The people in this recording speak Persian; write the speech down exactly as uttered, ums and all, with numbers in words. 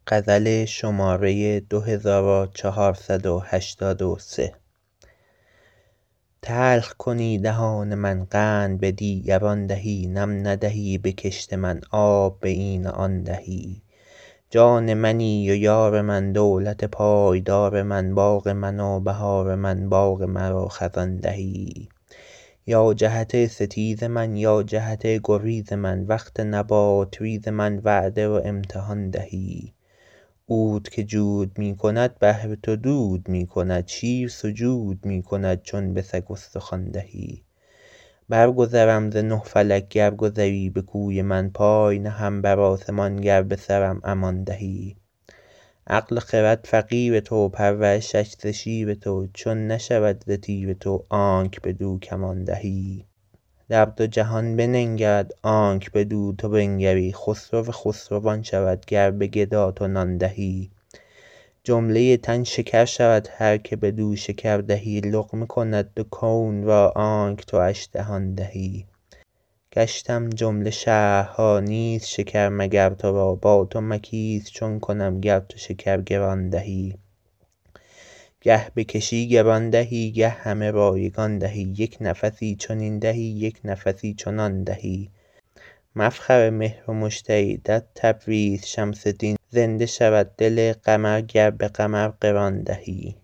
غزل شماره دو هزار و چهارصد و هشتاد و سه. تلخ کنی دهان من قند به دیگران دهی، نم ندهی به کشت من آب به این و آن دهی. جان منی و یار من، دولت پایدار من، باغ من و بهار من، باغ مرا خزان دهی. یا جهت ستیز من یا جهت گریز من، وقت نبات ریز من وعده و امتحان دهی. عود که جود می کند بهر تو دود می کند، شیر سجود می کند چون به سگ استخوان دهی. برگذرم ز نه فلک گر گذری به کوی من، پای نهم بر آسمان گر به سرم امان دهی. عقل و خرد فقیر تو، پرورشش ز شیر تو، چون نشود ز تیر تو آنک بدو کمان دهی. در دو جهان بننگرد آنک بدو تو بنگری، خسرو خسروان شود گر به گدا تو نان دهی. جمله تن شکر شود هر که بدو شکر دهی، لقمه کند دو کون را آنک تواش دهان دهی. گشتم جمله شهرها نیست شکر مگر تو را، با تو مکیس چون کنم گر تو شکر گران دهی. گه بکشی گران دهی گه همه رایگان دهی، یک نفسی چنین دهی یک نفسی چنان دهی. مفخر مهر و مشتری در تبریز شمس دین، زنده شود دل قمر گر به قمر قران دهی.